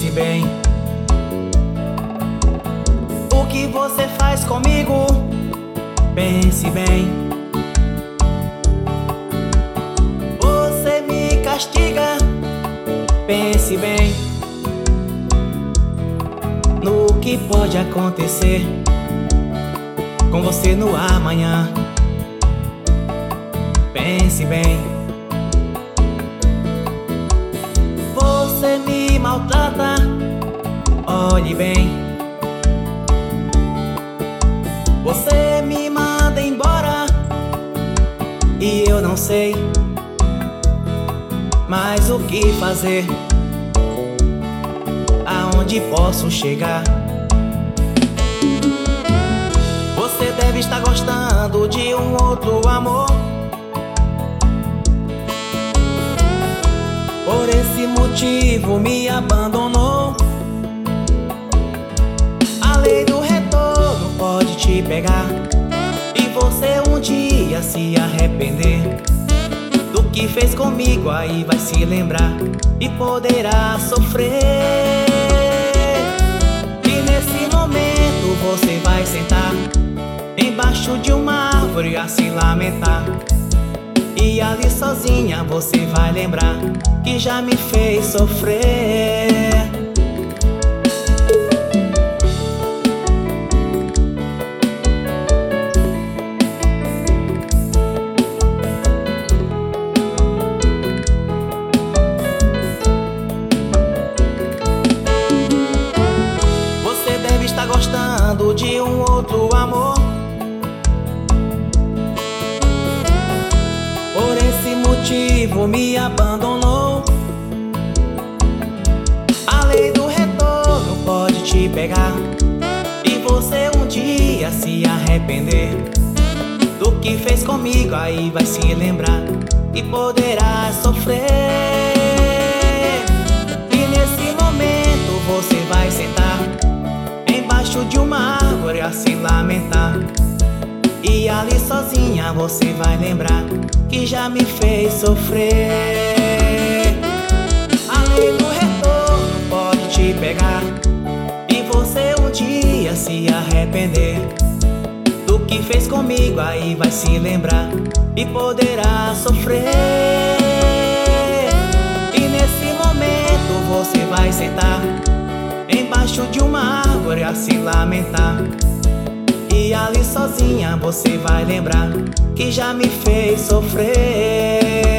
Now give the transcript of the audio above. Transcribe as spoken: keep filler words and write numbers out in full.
pense bem. O que você faz comigo? Pense bem. Você me castiga? Pense bem no que pode acontecer com você no amanhã. Pense bem. Você me maltrata? Olhe bem. Você me manda embora e eu não sei mais o que fazer, aonde posso chegar. Você deve estar gostando de um outro amor. Por esse motivo me abandonou. A lei do retorno pode te pegar e você um dia se arrepender do que fez comigo. Aí vai se lembrar e poderá sofrer. E nesse momento você vai sentar embaixo de uma árvore a se lamentar. E ali sozinha você vai lembrar que já me fez sofrer. Você deve estar gostando de um outro amor. Por esse motivo me abandonou. A lei do retorno pode te pegar e você um dia se arrepender do que fez comigo. Aí vai se lembrar e poderá sofrer. E nesse momento você vai sentar embaixo de uma árvore a se lamentar. E ali sozinha você vai lembrar que já me fez sofrer. A lei do retorno pode te pegar e você um dia se arrepender do que fez comigo. Aí vai se lembrar e poderá sofrer. E nesse momento você vai sentar embaixo de uma árvore a se lamentar. E ali sozinha você vai lembrar que já me fez sofrer.